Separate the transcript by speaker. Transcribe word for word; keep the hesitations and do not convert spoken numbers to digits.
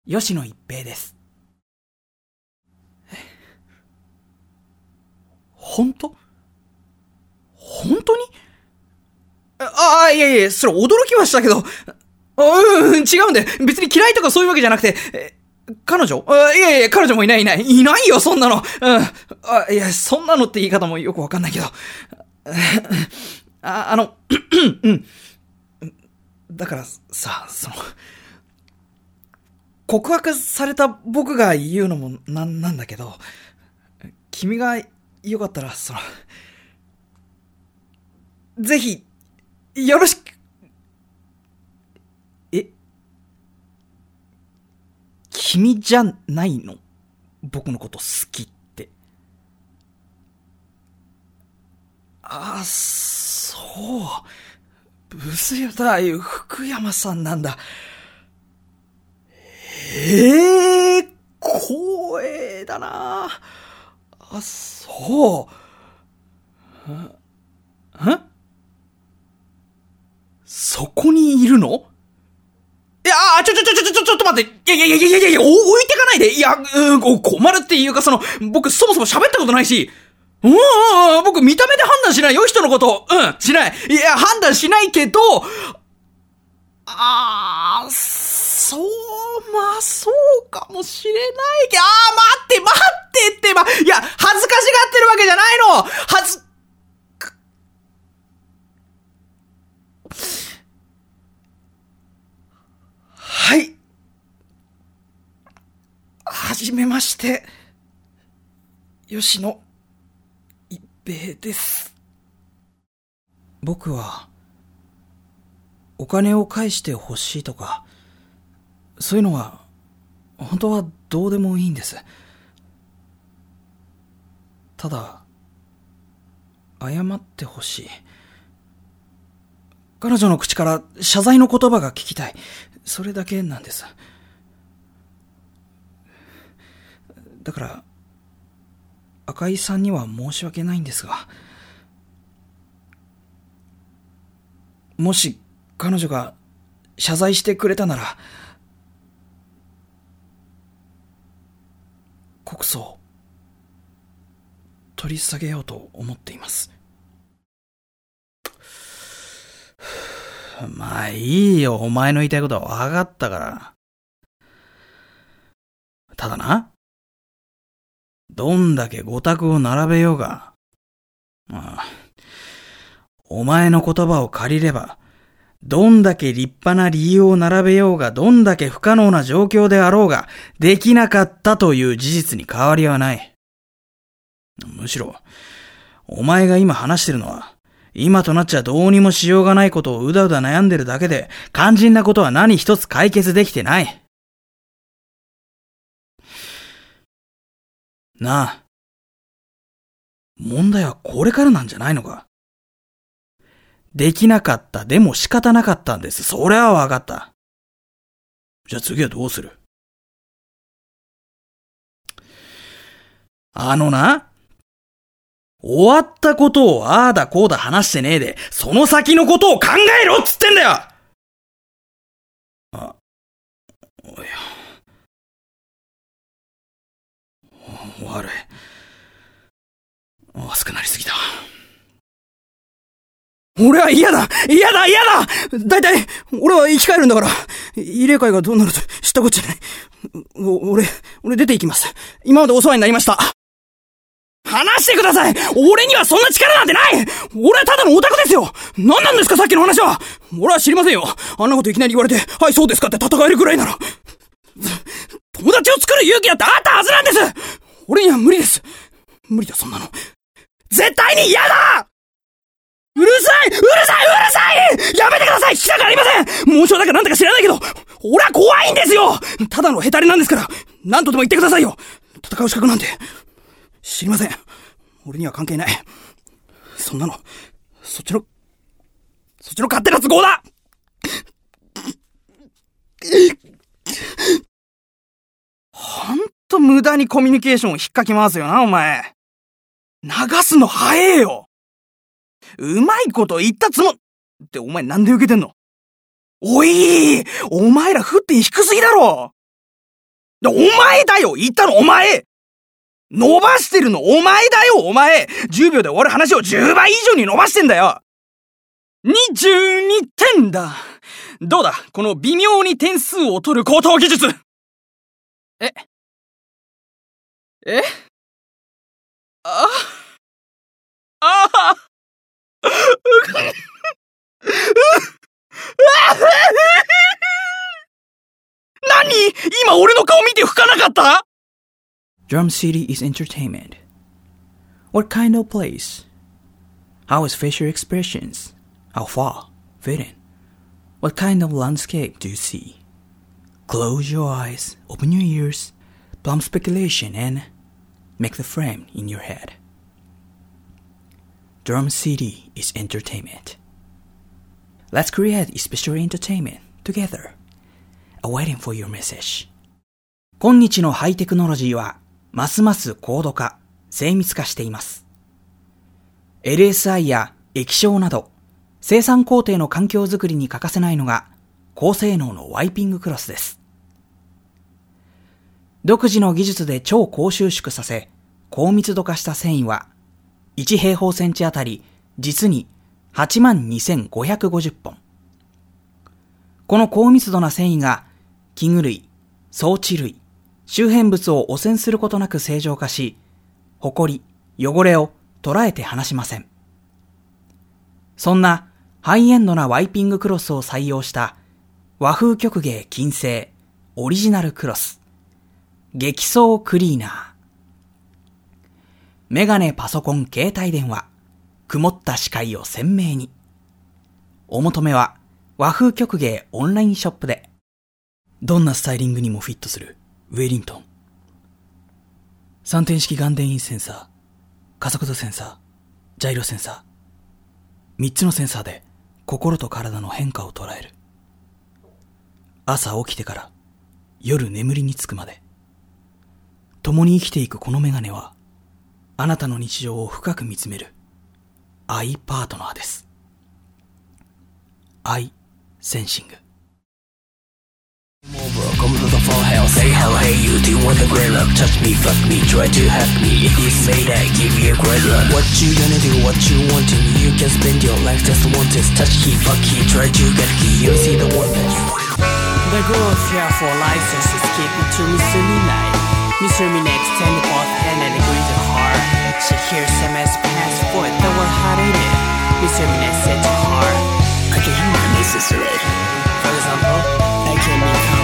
Speaker 1: 吉野一平です。本当？本当に？ああ、いやいや、それ驚きはしたけど、うん、違うんで、別に嫌いとかそういうわけじゃなくて、え彼女？あいやいや、彼女もいないいない。いないよ、そんなの。うん。あ、いや、そんなのって言い方もよくわかんないけど。あ、あの、うん。だからさ、その、告白された僕が言うのもなんなんだけど、君がよかったら、その、ぜひ、よろしく。え君じゃないの？僕のこと好きって。ああ、そう。ブスよだ、福山さんなんだ。ええー、光栄だな。あ、そう。んんそこにいるの？いやー、ちょちょちょちょちょちょっと待って。いやいやいやいやいやいや、置いてかないで。いや、うん、困るっていうか、その、僕そもそも喋ったことないし。うん、うん、僕見た目で判断しないよ、人のこと。うん、しない。いや、判断しないけど、あー、そう、まあ、そうかもしれないけど、あー、待って待ってって、ま、いや、恥ずかしがってるわけじゃないの。恥ず、はい。はじめまして。吉野一平です。僕は、お金を返してほしいとか、そういうのは、本当はどうでもいいんです。ただ、謝ってほしい。彼女の口から謝罪の言葉が聞きたい。それだけなんです。だから、赤井さんには申し訳ないんですが、もし彼女が謝罪してくれたなら、告訴を取り下げようと思っています。まあいいよ、お前の言いたいことは分かったから。ただな、どんだけ語卓を並べようが、ああ、お前の言葉を借りれば、どんだけ立派な理由を並べようが、どんだけ不可能な状況であろうが、できなかったという事実に変わりはない。むしろ、お前が今話してるのは、今となっちゃどうにもしようがないことをうだうだ悩んでるだけで、肝心なことは何一つ解決できてない。なあ、問題はこれからなんじゃないのか。できなかった、でも仕方なかったんです。それはわかった。じゃあ次はどうする？あのな、終わったことをああだこうだ話してねえで、その先のことを考えろっつってんだよ。あ、おや。悪い。熱くなりすぎた。俺は嫌だ嫌だ嫌だだいたい、俺は生き返るんだから、入れ替えがどうなると知ったこっちゃない。俺、俺出て行きます。今までお世話になりました。話してください。俺にはそんな力なんてない。俺はただのオタクですよ。何なんですかさっきの話は。俺は知りませんよ。あんなこといきなり言われて、はいそうですかって戦えるくらいなら。友達を作る勇気だってあったはずなんです。俺には無理です。無理だそんなの。絶対に嫌だ。うるさいうるさいうるさいやめてください。聞きたくありません。紋章だかなんだか知らないけど、俺は怖いんですよ。ただのヘタレなんですから、何とでも言ってくださいよ。戦う資格なんて知りません。俺には関係ない。そんなの、そっちの、そっちの勝手な都合だ。ほんと無駄にコミュニケーションを引っかき回すよな、お前。流すの早えよ。うまいこと言ったつも、ってお前なんで受けてんの？おい！お前ら沸点低すぎだろ！ お前だよ、言ったのお前。伸ばしてるのお前だよ、お前。じゅうびょうで終わる話をじゅうばい以上に伸ばしてんだよ。にじゅうにてんだ。どうだ、この微妙に点数を取る高等技術。ええあああ何？今俺の顔見て吹かなかった？
Speaker 2: Drum City is entertainment. What kind of place? How is facial expressions? How far? Fitting? What kind of landscape do you see? Close your eyes, open your ears, plumb speculation and make the frame in your head. Drum City is entertainment. Let's create a special entertainment together. Awaiting for your message. 今日のハイテクノロジーはますます高度化、精密化しています。エルエスアイ や液晶など生産工程の環境づくりに欠かせないのが高性能のワイピングクロスです。独自の技術で超高収縮させ、高密度化した繊維はいち平方センチあたり実に はちまんにせんごひゃくごじゅっぽん。この高密度な繊維が器具類、装置類、周辺物を汚染することなく正常化し、ほこり、汚れを捉えて離しません。そんなハイエンドなワイピングクロスを採用した和風曲芸金星オリジナルクロス激走クリーナー。メガネ、パソコン、携帯電話、曇った視界を鮮明に。お求めは和風曲芸オンラインショップで。どんなスタイリングにもフィットするウェリントン。さんてん式眼電位センサー、加速度センサー、ジャイロセンサー。みっつのセンサーで心と体の変化を捉える。朝起きてから夜眠りにつくまで。共に生きていくこのメガネは、あなたの日常を深く見つめるアイパートナーです。アイセンシング。
Speaker 3: Come to the full hell, say how hey you do you want the great luck, touch me, fuck me, try to hack me, if it's made I give you a great luck. What you gonna do, what you wanting, you can spend your life just wanting, touch he, fuck he, try to get he, you see the one that you want.
Speaker 4: The girl here for licenses keep it to Mister Midnight. Mister Midnight extend the both hand and agree to her. She hears some as passport that were hot in it. Mister Midnight said to her,
Speaker 3: I can have my necessary.
Speaker 4: For example, I can become